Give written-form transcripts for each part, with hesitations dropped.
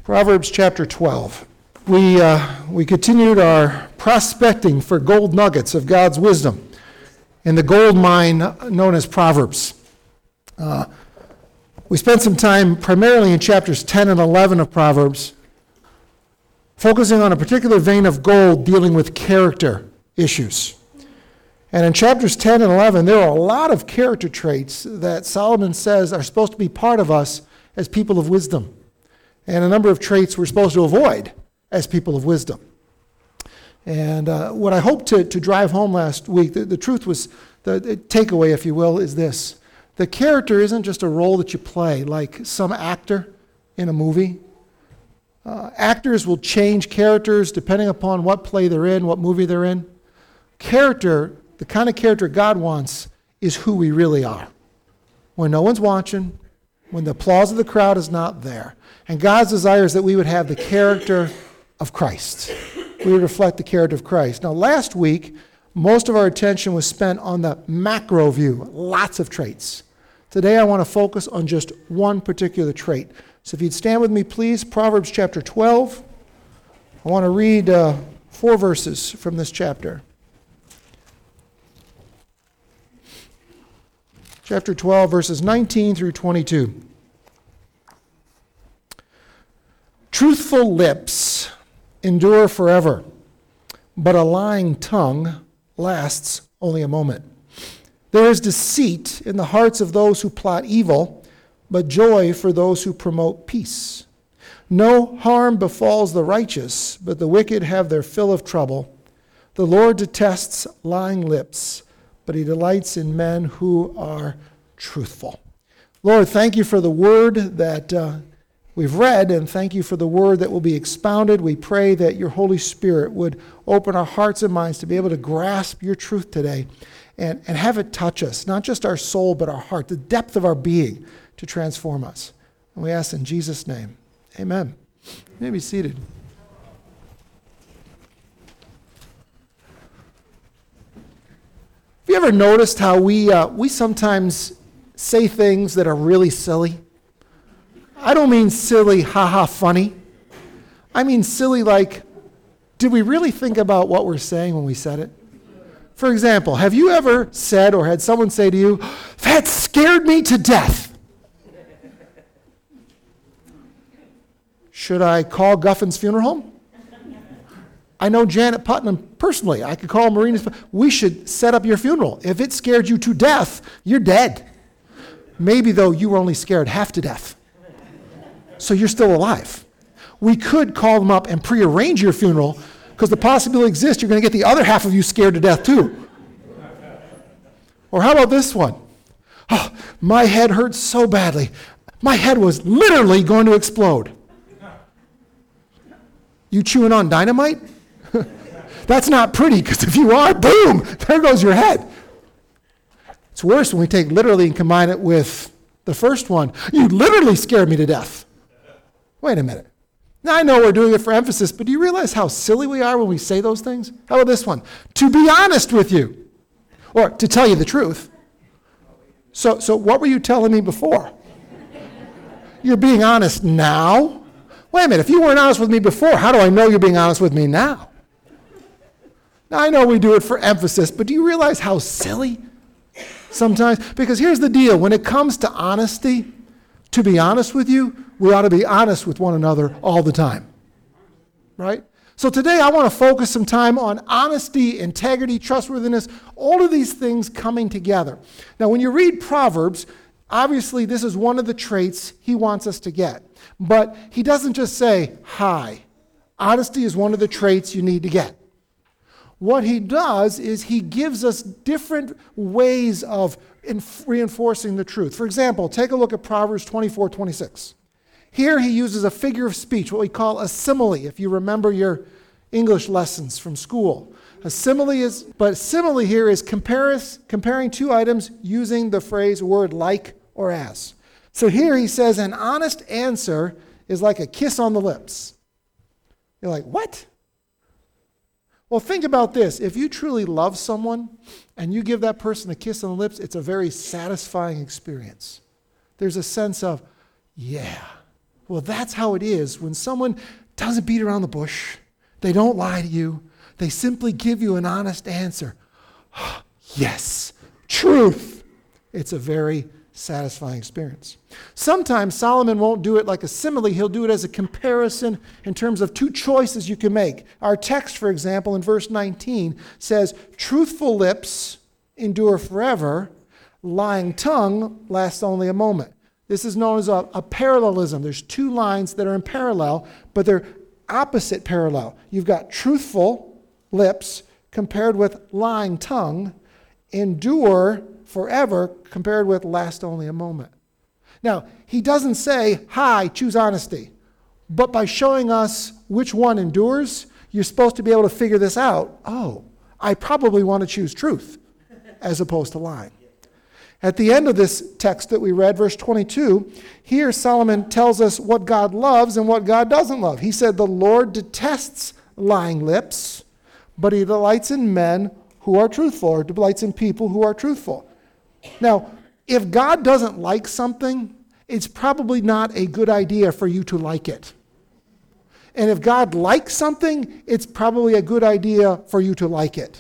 Proverbs chapter 12. We continued our prospecting for gold nuggets of God's wisdom in the gold mine known as Proverbs. We spent some time primarily in chapters 10 and 11 of Proverbs, focusing on a particular vein of gold dealing with character issues. And in chapters 10 and 11, there are a lot of character traits that Solomon says are supposed to be part of us as people of wisdom, and a number of traits we're supposed to avoid as people of wisdom. And what I hoped to drive home last week, the truth was, the takeaway, if you will, is this. The character isn't just a role that you play like some actor in a movie. Actors will change characters depending upon what play they're in, what movie they're in. Character, the kind of character God wants, is who we really are. When no one's watching, when the applause of the crowd is not there. And God's desire is that we would have the character of Christ. We would reflect the character of Christ. Now, last week, most of our attention was spent on the macro view, lots of traits. Today, I want to focus on just one particular trait. So if you'd stand with me, please, Proverbs chapter 12. I want to read 4 verses from this chapter. Chapter 12, verses 19 through 22. Truthful lips endure forever, but a lying tongue lasts only a moment. There is deceit in the hearts of those who plot evil, but joy for those who promote peace. No harm befalls the righteous, but the wicked have their fill of trouble. The Lord detests lying lips, but he delights in men who are truthful. Lord, thank you for the word that we've read, and thank you for the word that will be expounded. We pray that your Holy Spirit would open our hearts and minds to be able to grasp your truth today and have it touch us, not just our soul, but our heart, the depth of our being, to transform us. And we ask in Jesus' name, amen. You may be seated. Have you ever noticed how we sometimes say things that are really silly? I don't mean silly, ha-ha, funny. I mean silly like, did we really think about what we're saying when we said it? For example, have you ever said or had someone say to you, that scared me to death? Should I call Guffin's Funeral Home? I know Janet Putnam personally. I could call Marina's. We should set up your funeral. If it scared you to death, you're dead. Maybe, though, you were only scared half to death. So you're still alive. We could call them up and prearrange your funeral because the possibility exists you're going to get the other half of you scared to death too. Or how about this one? Oh, my head hurts so badly. My head was literally going to explode. You chewing on dynamite? That's not pretty because if you are, boom, there goes your head. It's worse when we take literally and combine it with the first one. You literally scared me to death. Wait a minute. Now I know we're doing it for emphasis, but do you realize how silly we are when we say those things? How about this one? To be honest with you, or to tell you the truth. So what were you telling me before? You're being honest now? Wait a minute, if you weren't honest with me before, how do I know you're being honest with me now? Now I know we do it for emphasis, but do you realize how silly sometimes? Because here's the deal, when it comes to honesty, to be honest with you, we ought to be honest with one another all the time, right? So today I want to focus some time on honesty, integrity, trustworthiness, all of these things coming together. Now when you read Proverbs, obviously this is one of the traits he wants us to get. But he doesn't just say, hi. Honesty is one of the traits you need to get. What he does is he gives us different ways of reinforcing the truth. For example, take a look at Proverbs 24:26. Here he uses a figure of speech, what we call a simile, if you remember your English lessons from school. Simile here is comparing two items using the phrase word like or as. So here he says an honest answer is like a kiss on the lips. You're like, what? Well, think about this. If you truly love someone and you give that person a kiss on the lips, it's a very satisfying experience. There's a sense of, yeah, Well, that's how it is when someone doesn't beat around the bush. They don't lie to you. They simply give you an honest answer. Yes, truth. It's a very satisfying experience. Sometimes Solomon won't do it like a simile. He'll do it as a comparison in terms of two choices you can make. Our text, for example, in verse 19 says, truthful lips endure forever, lying tongue lasts only a moment. This is known as a parallelism. There's two lines that are in parallel, but they're opposite parallel. You've got truthful lips compared with lying tongue, endure forever compared with last only a moment. Now, he doesn't say, hi, choose honesty. But by showing us which one endures, you're supposed to be able to figure this out. Oh, I probably want to choose truth as opposed to lying. At the end of this text that we read, verse 22, here Solomon tells us what God loves and what God doesn't love. He said, the Lord detests lying lips, but he delights in men who are truthful, or delights in people who are truthful. Now, if God doesn't like something, it's probably not a good idea for you to like it. And if God likes something, it's probably a good idea for you to like it.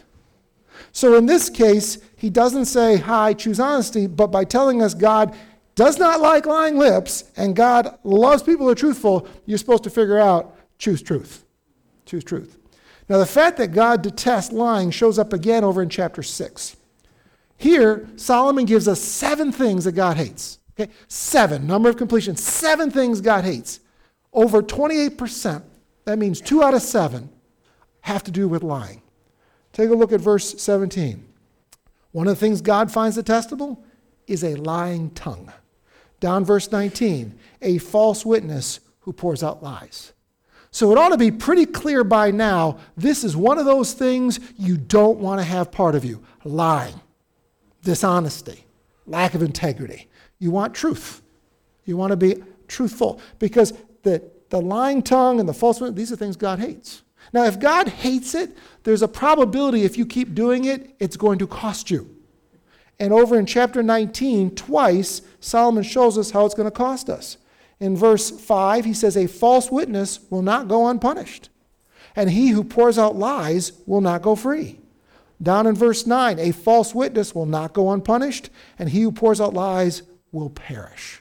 So in this case, he doesn't say, hi, choose honesty, but by telling us God does not like lying lips and God loves people who are truthful, you're supposed to figure out, choose truth. Choose truth. Now, the fact that God detests lying shows up again over in chapter 6. Here, Solomon gives us 7 things that God hates. Okay? 7, number of completion, 7 things God hates. Over 28%, that means 2 out of 7, have to do with lying. Take a look at verse 17. One of the things God finds detestable is a lying tongue. Down verse 19, a false witness who pours out lies. So it ought to be pretty clear by now, this is one of those things you don't want to have part of you. Lying, dishonesty, lack of integrity. You want truth. You want to be truthful. Because the lying tongue and the false witness, these are things God hates. Now, if God hates it, there's a probability if you keep doing it, it's going to cost you. And over in chapter 19, twice, Solomon shows us how it's going to cost us. In verse 5, he says, a false witness will not go unpunished, and he who pours out lies will not go free. Down in verse 9, a false witness will not go unpunished, and he who pours out lies will perish.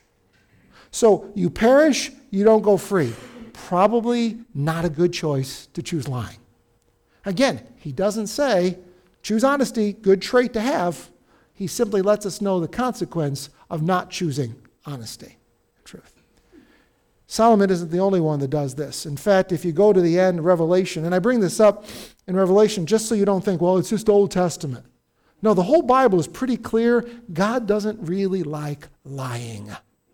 So you perish, you don't go free. Probably not a good choice to choose lying. Again, he doesn't say, choose honesty, good trait to have. He simply lets us know the consequence of not choosing honesty, truth. Solomon isn't the only one that does this. In fact, if you go to the end of Revelation, and I bring this up in Revelation just so you don't think, well, it's just Old Testament. No, the whole Bible is pretty clear. God doesn't really like lying.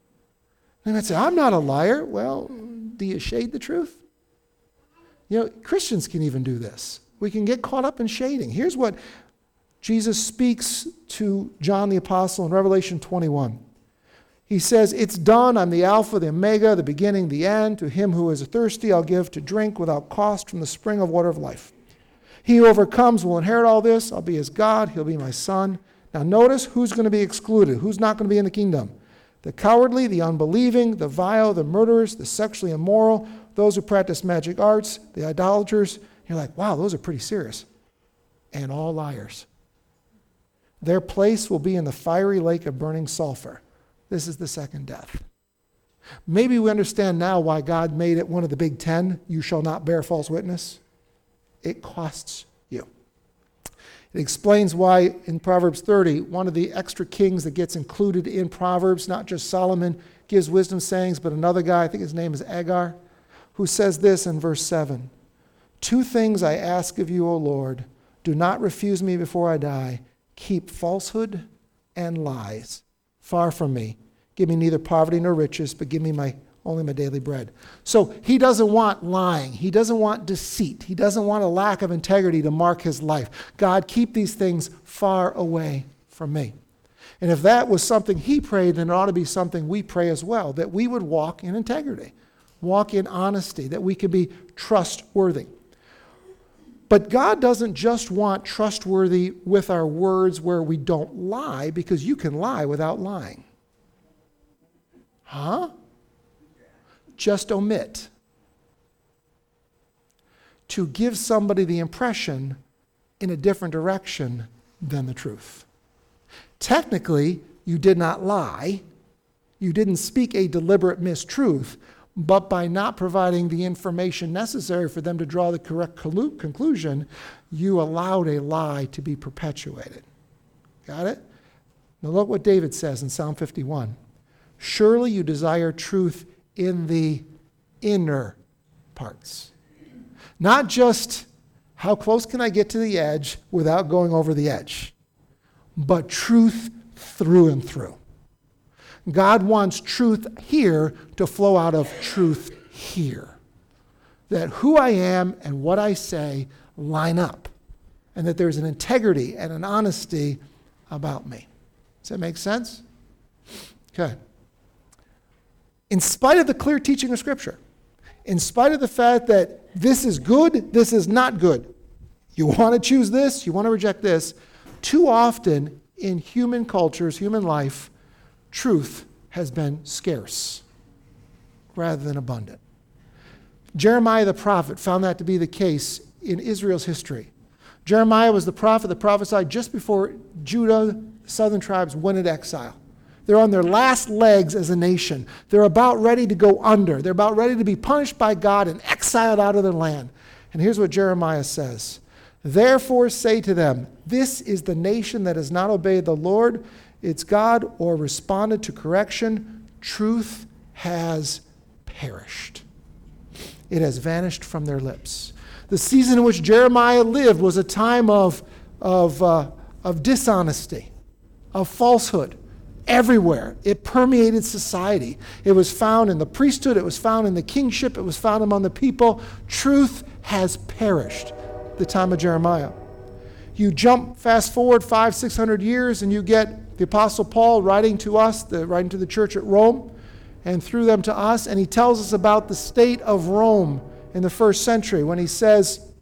And I'd say, I'm not a liar. Well, do you shade the truth? You know, Christians can even do this. We can get caught up in shading. Here's what Jesus speaks to John the Apostle in Revelation 21. He says, it's done. I'm the Alpha, the Omega, the beginning, the end. To him who is thirsty, I'll give to drink without cost from the spring of water of life. He who overcomes will inherit all this. I'll be his God. He'll be my son. Now notice who's going to be excluded. Who's not going to be in the kingdom? The cowardly, the unbelieving, the vile, the murderers, the sexually immoral, those who practice magic arts, the idolaters. You're like, wow, those are pretty serious. And all liars. Their place will be in the fiery lake of burning sulfur. This is the second death. Maybe we understand now why God made it one of the big 10, you shall not bear false witness. It costs you. It explains why in Proverbs 30, one of the extra kings that gets included in Proverbs, not just Solomon gives wisdom sayings, but another guy, I think his name is Agar, who says this in verse 7. 2 things I ask of you, O Lord. Do not refuse me before I die. Keep falsehood and lies far from me. Give me neither poverty nor riches, but give me only my daily bread. So he doesn't want lying. He doesn't want deceit. He doesn't want a lack of integrity to mark his life. God, keep these things far away from me. And if that was something he prayed, then it ought to be something we pray as well, that we would walk in integrity, walk in honesty, that we could be trustworthy. But God doesn't just want trustworthy with our words where we don't lie, because you can lie without lying. Huh? just omit to give somebody the impression in a different direction than the truth. Technically, you did not lie. You didn't speak a deliberate mistruth, but by not providing the information necessary for them to draw the correct conclusion, you allowed a lie to be perpetuated. Got it? Now look what David says in Psalm 51. Surely you desire truth in the inner parts. Not just how close can I get to the edge without going over the edge, but truth through and through. God wants truth here to flow out of truth here. That who I am and what I say line up, and that there's an integrity and an honesty about me. Does that make sense? Okay. In spite of the clear teaching of Scripture, in spite of the fact that this is good, this is not good, you want to choose this, you want to reject this, too often in human cultures, human life, truth has been scarce rather than abundant. Jeremiah the prophet found that to be the case in Israel's history. Jeremiah was the prophet that prophesied just before Judah, the southern tribes, went into exile. They're on their last legs as a nation. They're about ready to go under. They're about ready to be punished by God and exiled out of their land. And here's what Jeremiah says. Therefore say to them, this is the nation that has not obeyed the Lord, its God, or responded to correction. Truth has perished. It has vanished from their lips. The season in which Jeremiah lived was a time of dishonesty, of falsehood. Everywhere. It permeated society. It was found in the priesthood. It was found in the kingship. It was found among the people. Truth has perished. The time of Jeremiah. You jump fast forward 500-600 years and you get the Apostle Paul writing to us, writing to the church at Rome, and through them to us, and he tells us about the state of Rome in the first century when he says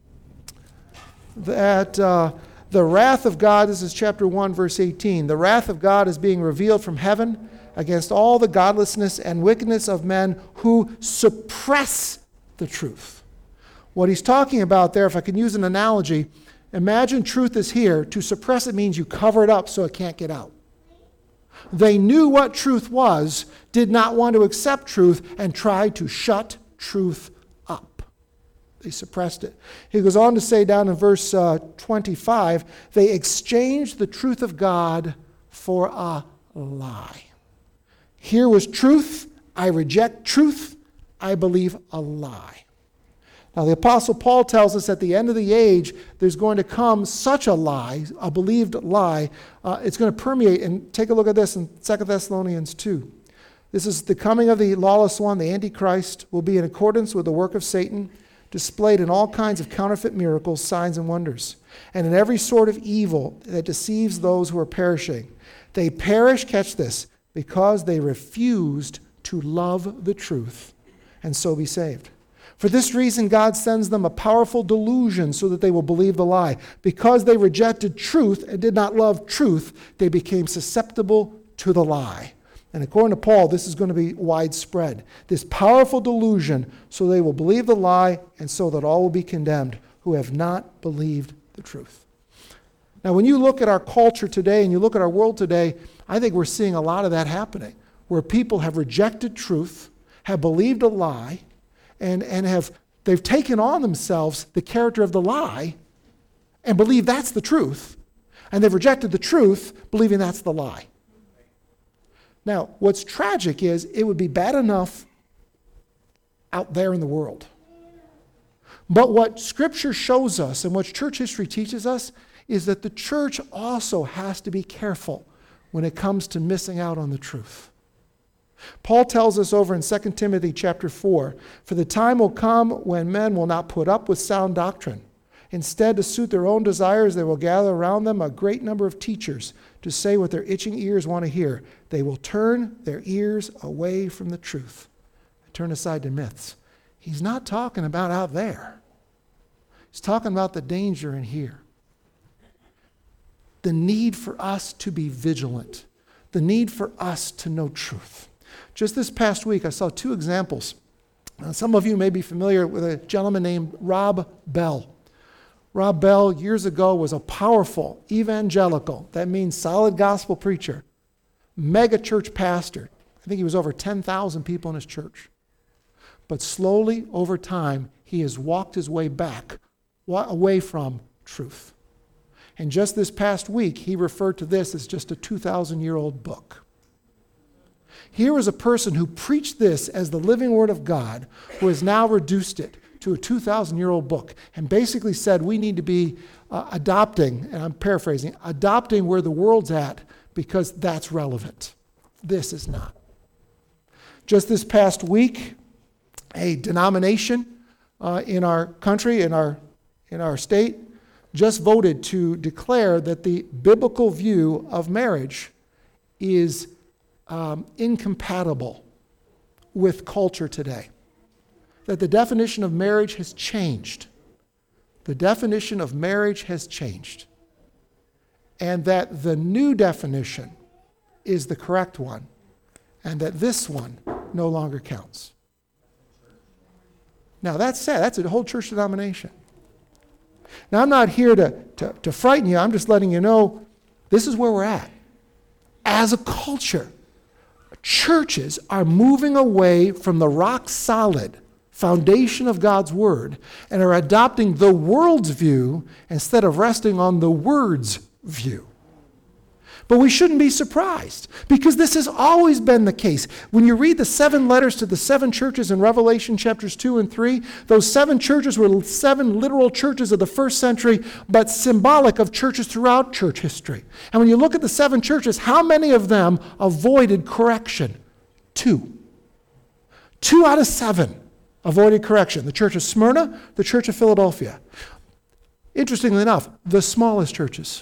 that the wrath of God, this is chapter 1, verse 18, the wrath of God is being revealed from heaven against all the godlessness and wickedness of men who suppress the truth. What he's talking about there, if I can use an analogy, imagine truth is here. To suppress it means you cover it up so it can't get out. They knew what truth was, did not want to accept truth, and tried to shut truth up. They suppressed it. He goes on to say down in verse 25, they exchanged the truth of God for a lie. Here was truth. I reject truth. I believe a lie. Now the Apostle Paul tells us at the end of the age, there's going to come such a lie, a believed lie. It's going to permeate. And take a look at this in 2 Thessalonians 2. This is the coming of the lawless one, the Antichrist, will be in accordance with the work of Satan, displayed in all kinds of counterfeit miracles, signs, and wonders, and in every sort of evil that deceives those who are perishing. They perish, catch this, because they refused to love the truth and so be saved. For this reason, God sends them a powerful delusion so that they will believe the lie. Because they rejected truth and did not love truth, they became susceptible to the lie. And according to Paul, this is going to be widespread. This powerful delusion, so they will believe the lie, and so that all will be condemned who have not believed the truth. Now, when you look at our culture today and you look at our world today, I think we're seeing a lot of that happening, where people have rejected truth, have believed a lie, and they've taken on themselves the character of the lie and believe that's the truth, and they've rejected the truth, believing that's the lie. Now, what's tragic is it would be bad enough out there in the world. But what Scripture shows us and what church history teaches us is that the church also has to be careful when it comes to missing out on the truth. Paul tells us over in 2 Timothy chapter 4, for the time will come when men will not put up with sound doctrine. Instead, to suit their own desires, they will gather around them a great number of teachers to say what their itching ears want to hear. They will turn their ears away from the truth and turn aside to myths. He's not talking about out there. He's talking about the danger in here. The need for us to be vigilant. The need for us to know truth. Just this past week, I saw two examples Now, some of you may be familiar with a gentleman named Rob Bell. Rob Bell, years ago, was a powerful evangelical, that means solid gospel preacher, mega church pastor. I think he was over 10,000 people in his church. But slowly, over time, he has walked his way back, away from truth. And just this past week, he referred to this as just a 2,000-year-old book. Here is a person who preached this as the living word of God, who has now reduced it to a 2,000-year-old book and basically said we need to be adopting, and I'm paraphrasing, adopting where the world's at because that's relevant. This is not. Just this past week, a denomination in our country, in our state, just voted to declare that the biblical view of marriage is incompatible with culture today. That the definition of marriage has changed. The definition of marriage has changed. And that the new definition is the correct one, and that this one no longer counts. Now that's sad. That's a whole church denomination. Now I'm not here to frighten you. I'm just letting you know this is where we're at. As a culture, churches are moving away from the rock solid foundation of God's word and are adopting the world's view instead of resting on the word's view. But we shouldn't be surprised because this has always been the case. When you read the 7 letters to the 7 churches in Revelation chapters 2 and 3, those 7 churches were 7 literal churches of the first century, but symbolic of churches throughout church history. And when you look at the 7 churches, how many of them avoided correction? 2. 2 out of 7 avoided correction. The church of Smyrna, the church of Philadelphia. Interestingly enough, the smallest churches.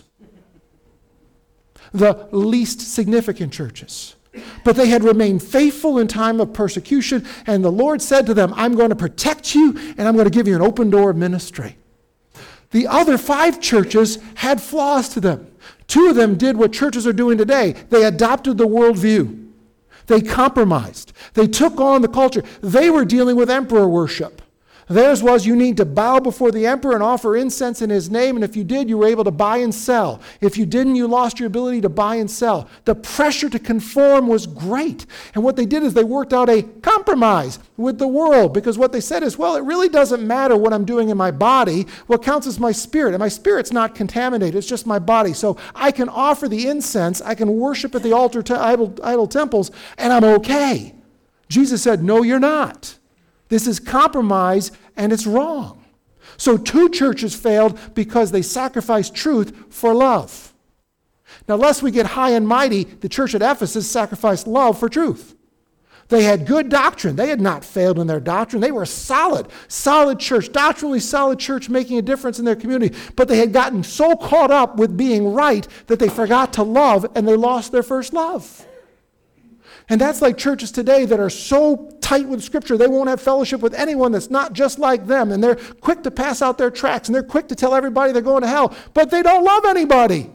The least significant churches. But they had remained faithful in time of persecution, and the Lord said to them, I'm going to protect you, and I'm going to give you an open door of ministry. The other 5 churches had flaws to them. 2 of them did what churches are doing today. They adopted the worldview. They compromised. They took on the culture. They were dealing with emperor worship. Theirs was you need to bow before the emperor and offer incense in his name, and if you did, you were able to buy and sell. If you didn't, you lost your ability to buy and sell. The pressure to conform was great. And what they did is they worked out a compromise with the world, because what they said is, well, it really doesn't matter what I'm doing in my body. What counts is my spirit, and my spirit's not contaminated. It's just my body. So I can offer the incense, I can worship at the altar, idol temples, and I'm okay. Jesus said, no, you're not. This is compromise, and it's wrong. So 2 churches failed because they sacrificed truth for love. Now, lest we get high and mighty, the church at Ephesus sacrificed love for truth. They had good doctrine. They had not failed in their doctrine. They were a solid church, doctrinally solid church making a difference in their community. But they had gotten so caught up with being right that they forgot to love, and they lost their first love. And that's like churches today that are so tight with Scripture, they won't have fellowship with anyone that's not just like them. And they're quick to pass out their tracts, and they're quick to tell everybody they're going to hell, but they don't love anybody.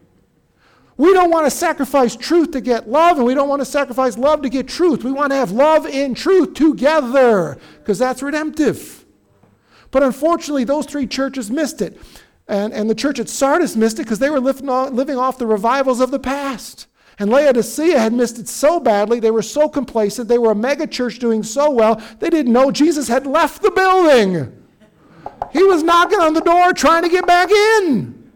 We don't want to sacrifice truth to get love, and we don't want to sacrifice love to get truth. We want to have love and truth together, because that's redemptive. But unfortunately, those 3 churches missed it. And the church at Sardis missed it because they were living off the revivals of the past. And Laodicea had missed it so badly, they were so complacent, they were a mega church doing so well, they didn't know Jesus had left the building. He was knocking on the door trying to get back in.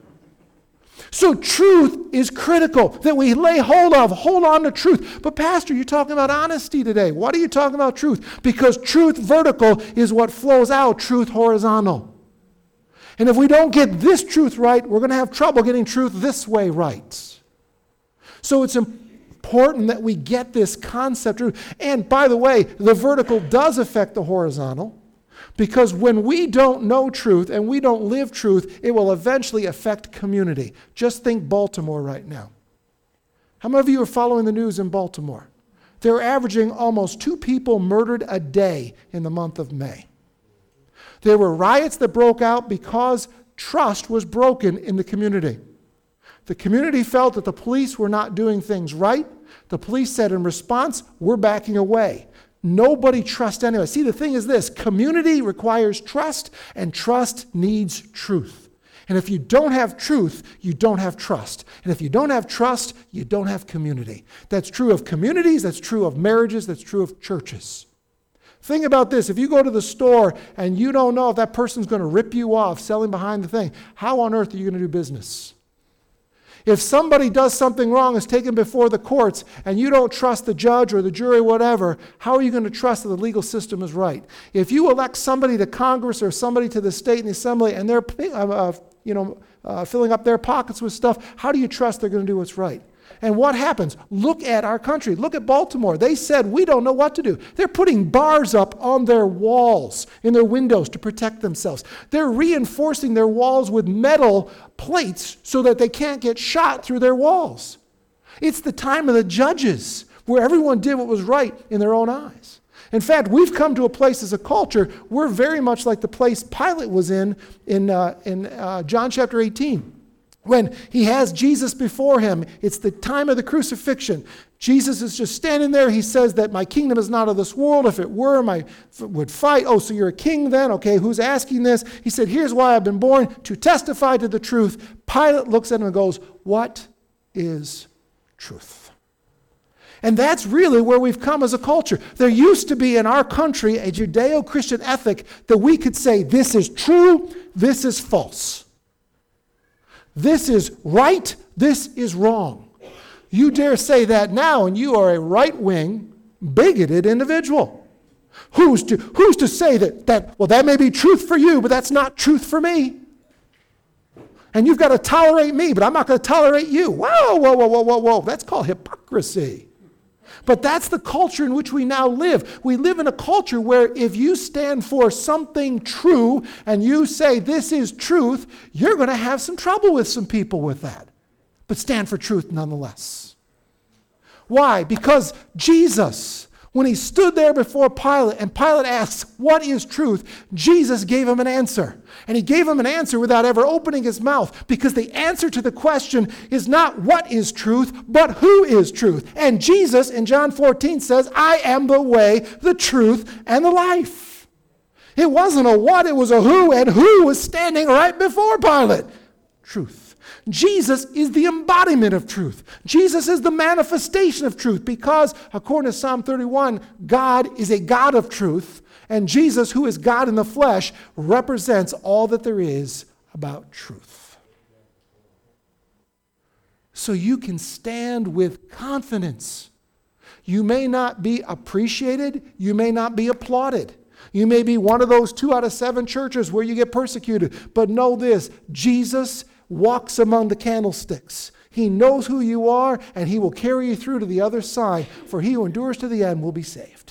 So truth is critical, that we hold on to truth. But Pastor, you're talking about honesty today. What are you talking about truth? Because truth vertical is what flows out, truth horizontal. And if we don't get this truth right, we're going to have trouble getting truth this way right. So it's important that we get this concept. And by the way, the vertical does affect the horizontal, because when we don't know truth and we don't live truth, it will eventually affect community. Just think Baltimore right now. How many of you are following the news in Baltimore? They're averaging almost 2 people murdered a day in the month of May. There were riots that broke out because trust was broken in the community. The community felt that the police were not doing things right. The police said in response, we're backing away. Nobody trusts anyone. See, the thing is this: community requires trust, and trust needs truth. And if you don't have truth, you don't have trust. And if you don't have trust, you don't have community. That's true of communities, that's true of marriages, that's true of churches. Think about this. If you go to the store and you don't know if that person's going to rip you off selling behind the thing, how on earth are you going to do business? If somebody does something wrong, is taken before the courts, and you don't trust the judge or the jury, whatever, how are you going to trust that the legal system is right? If you elect somebody to Congress or somebody to the state and the assembly, and they're filling up their pockets with stuff, how do you trust they're going to do what's right? And what happens? Look at our country. Look at Baltimore. They said, we don't know what to do. They're putting bars up on their walls, in their windows, to protect themselves. They're reinforcing their walls with metal plates so that they can't get shot through their walls. It's the time of the judges, where everyone did what was right in their own eyes. In fact, we've come to a place as a culture, we're very much like the place Pilate was in John chapter 18. When he has Jesus before him, it's the time of the crucifixion. Jesus is just standing there. He says that my kingdom is not of this world. If it were, I would fight. Oh, so you're a king then? Okay, who's asking this? He said, here's why I've been born, to testify to the truth. Pilate looks at him and goes, what is truth? And that's really where we've come as a culture. There used to be in our country a Judeo-Christian ethic that we could say, this is true, this is false. This is right, this is wrong. You dare say that now, and you are a right-wing, bigoted individual. Who's to say that may be truth for you, but that's not truth for me? And you've got to tolerate me, but I'm not going to tolerate you. Whoa. That's called hypocrisy. But that's the culture in which we now live. We live in a culture where if you stand for something true and you say this is truth, you're going to have some trouble with some people with that. But stand for truth nonetheless. Why? Because Jesus, when he stood there before Pilate and Pilate asks, what is truth? Jesus gave him an answer. And he gave him an answer without ever opening his mouth, because the answer to the question is not what is truth, but who is truth. And Jesus in John 14 says, I am the way, the truth, and the life. It wasn't a what, it was a who, and who was standing right before Pilate? Truth. Jesus is the embodiment of truth. Jesus is the manifestation of truth, because according to Psalm 31, God is a God of truth. And Jesus, who is God in the flesh, represents all that there is about truth. So you can stand with confidence. You may not be appreciated. You may not be applauded. You may be one of those 2 out of 7 churches where you get persecuted. But know this, Jesus walks among the candlesticks. He knows who you are, and he will carry you through to the other side. For he who endures to the end will be saved.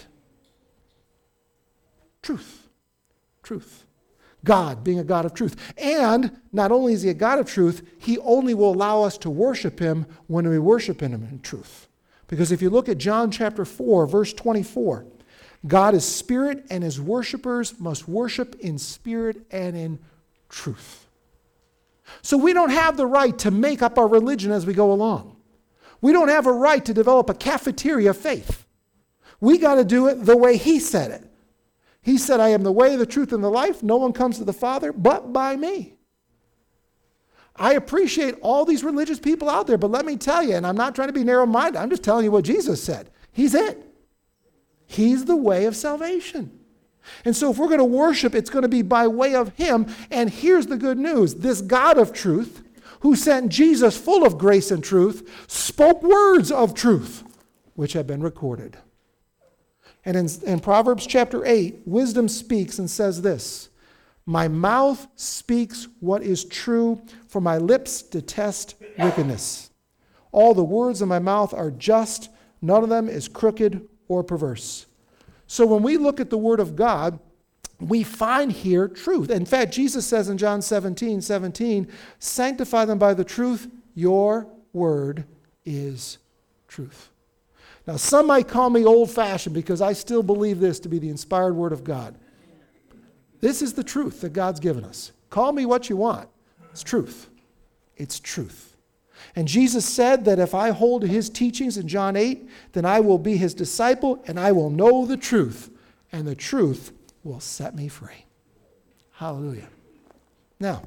Truth. God being a God of truth. And not only is he a God of truth, he only will allow us to worship him when we worship him in truth. Because if you look at John chapter 4, verse 24, God is spirit, and his worshipers must worship in spirit and in truth. So we don't have the right to make up our religion as we go along. We don't have a right to develop a cafeteria of faith. We got to do it the way he said it. He said, I am the way, the truth, and the life. No one comes to the Father but by me. I appreciate all these religious people out there, but let me tell you, and I'm not trying to be narrow-minded, I'm just telling you what Jesus said. He's it. He's the way of salvation. And so if we're going to worship, it's going to be by way of him. And here's the good news. This God of truth, who sent Jesus full of grace and truth, spoke words of truth, which have been recorded. And in Proverbs chapter 8, wisdom speaks and says this, my mouth speaks what is true, for my lips detest wickedness. All the words of my mouth are just, none of them is crooked or perverse. So when we look at the word of God, we find here truth. In fact, Jesus says in John 17, sanctify them by the truth, your word is truth. Now, some might call me old-fashioned because I still believe this to be the inspired word of God. This is the truth that God's given us. Call me what you want. It's truth. It's truth. And Jesus said that if I hold to his teachings in John 8, then I will be his disciple and I will know the truth, and the truth will set me free. Hallelujah. Now,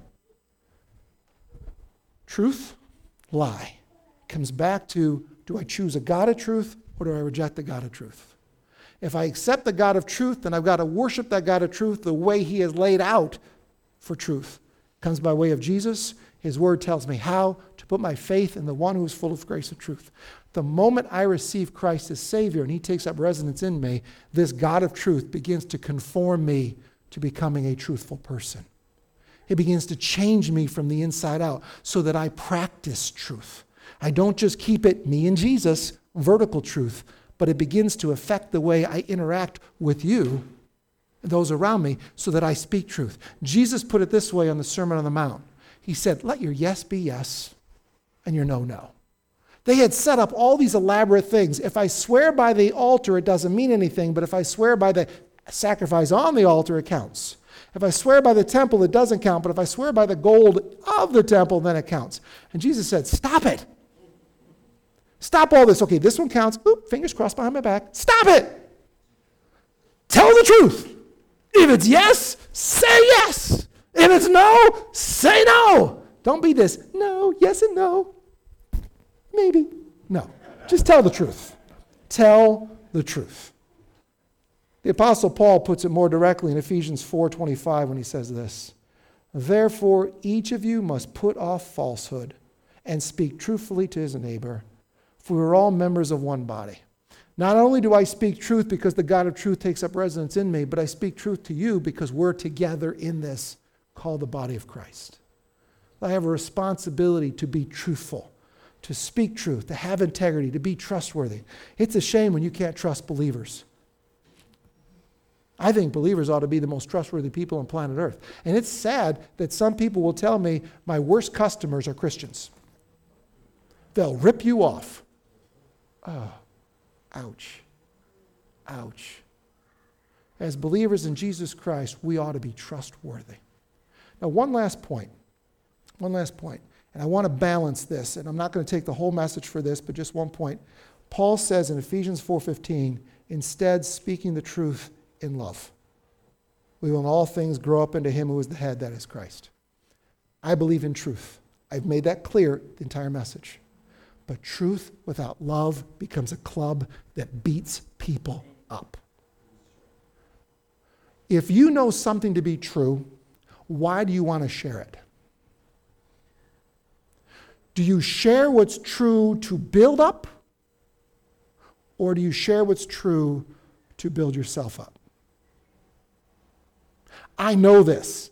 truth, lie, comes back to, do I choose a God of truth or do I reject the God of truth? If I accept the God of truth, then I've got to worship that God of truth the way he has laid out for truth. It comes by way of Jesus. His word tells me how to put my faith in the one who is full of grace and truth. The moment I receive Christ as Savior and he takes up residence in me, this God of truth begins to conform me to becoming a truthful person. It begins to change me from the inside out so that I practice truth. I don't just keep it me and Jesus, vertical truth, but it begins to affect the way I interact with you, those around me, so that I speak truth. Jesus put it this way on the Sermon on the Mount. He said, let your yes be yes and your no, no. They had set up all these elaborate things. If I swear by the altar, it doesn't mean anything, but if I swear by the sacrifice on the altar, it counts. If I swear by the temple, it doesn't count, but if I swear by the gold of the temple, then it counts. And Jesus said, stop it. Stop all this. Okay, this one counts. Oop, fingers crossed behind my back. Stop it. Tell the truth. If it's yes, say yes. If it's no, say no. Don't be this, no, yes and no. Maybe. No. Just tell the truth. Tell the truth. The Apostle Paul puts it more directly in Ephesians 4:25 when he says this. Therefore, each of you must put off falsehood and speak truthfully to his neighbor, for we are all members of one body. Not only do I speak truth because the God of truth takes up residence in me, but I speak truth to you because we're together in this called the body of Christ. I have a responsibility to be truthful, to speak truth, to have integrity, to be trustworthy. It's a shame when you can't trust believers. I think believers ought to be the most trustworthy people on planet Earth. And it's sad that some people will tell me my worst customers are Christians. They'll rip you off. Oh, ouch. Ouch. As believers in Jesus Christ, we ought to be trustworthy. Now, one last point. And I want to balance this, and I'm not going to take the whole message for this, but just one point. Paul says in Ephesians 4:15, instead speaking the truth in love, we will in all things grow up into him who is the head, that is Christ. I believe in truth. I've made that clear the entire message. But truth without love becomes a club that beats people up. If you know something to be true, why do you want to share it? Do you share what's true to build up? Or do you share what's true to build yourself up? I know this.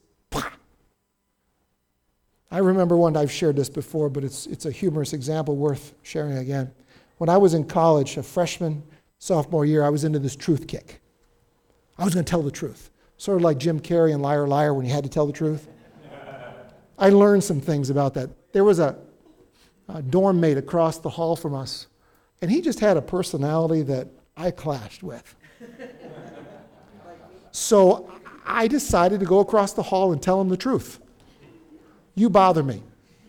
I remember one, I've shared this before, but it's a humorous example worth sharing again. When I was in college, a freshman, sophomore year, I was into this truth kick. I was going to tell the truth. Sort of like Jim Carrey in Liar Liar when he had to tell the truth. I learned some things about that. There was a dorm mate across the hall from us, and he just had a personality that I clashed with. So I decided to go across the hall and tell him the truth. You bother me.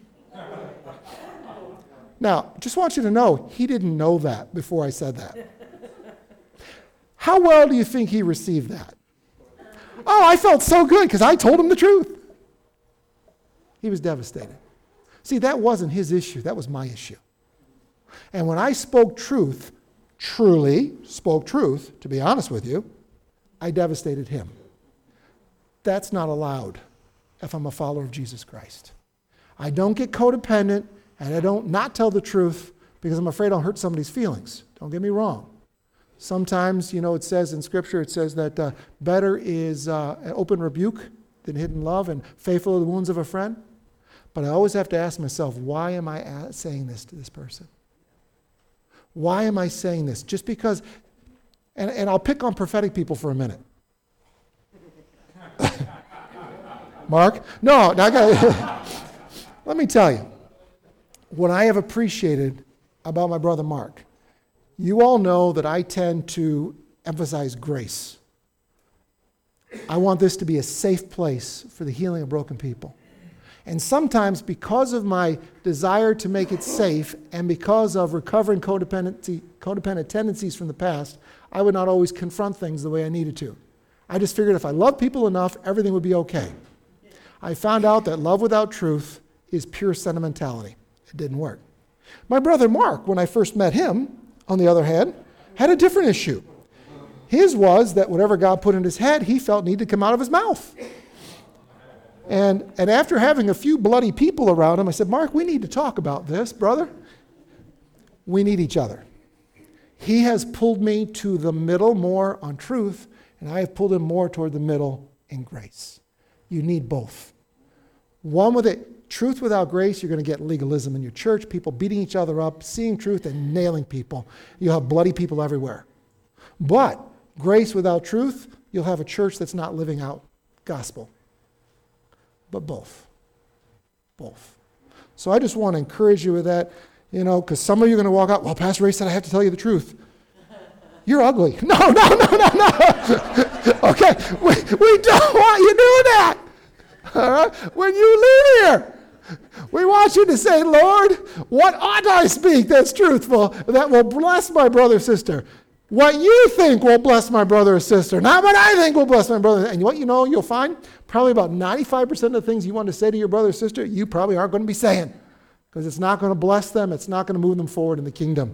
Now, just want you to know, he didn't know that before I said that. How well do you think he received that? Oh, I felt so good because I told him the truth. He was devastated. See, that wasn't his issue. That was my issue. And when I spoke truth, truly spoke truth, to be honest with you, I devastated him. That's not allowed if I'm a follower of Jesus Christ. I don't get codependent, and I don't not tell the truth because I'm afraid I'll hurt somebody's feelings. Don't get me wrong. Sometimes, it says in Scripture, it says that better is an open rebuke than hidden love, and faithful are the wounds of a friend. But I always have to ask myself, why am I saying this to this person? Why am I saying this? Just because, and I'll pick on prophetic people for a minute. Mark? No, let me tell you, what I have appreciated about my brother Mark, you all know that I tend to emphasize grace. I want this to be a safe place for the healing of broken people. And sometimes because of my desire to make it safe and because of recovering codependent tendencies from the past, I would not always confront things the way I needed to. I just figured if I love people enough, everything would be okay. I found out that love without truth is pure sentimentality. It didn't work. My brother Mark, when I first met him, on the other hand, had a different issue. His was that whatever God put in his head, he felt needed to come out of his mouth. And after having a few bloody people around him, I said, Mark, we need to talk about this, brother. We need each other. He has pulled me to the middle more on truth, and I have pulled him more toward the middle in grace. You need both. One with it, truth without grace, you're going to get legalism in your church, people beating each other up, seeing truth and nailing people. You'll have bloody people everywhere. But grace without truth, you'll have a church that's not living out gospel. But both. Both. So I just want to encourage you with that, because some of you are going to walk out, well, Pastor Ray said I have to tell you the truth. You're ugly. No. Okay, we don't want you doing that. All right? When you leave here, we want you to say, Lord, what ought I speak that's truthful, that will bless my brother or sister? What you think will bless my brother or sister, not what I think will bless my brother. And what you'll find, probably about 95% of the things you want to say to your brother or sister, you probably aren't going to be saying, because it's not going to bless them, it's not going to move them forward in the kingdom.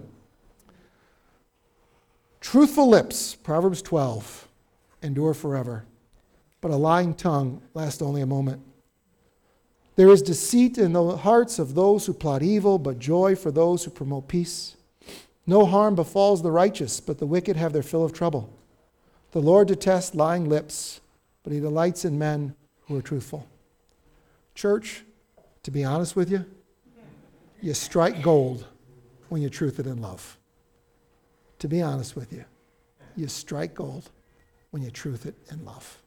Truthful lips, Proverbs 12, endure forever, but a lying tongue lasts only a moment. There is deceit in the hearts of those who plot evil, but joy for those who promote peace. No harm befalls the righteous, but the wicked have their fill of trouble. The Lord detests lying lips, but he delights in men who are truthful. Church, to be honest with you, you strike gold when you truth it in love. To be honest with you, you strike gold when you truth it in love.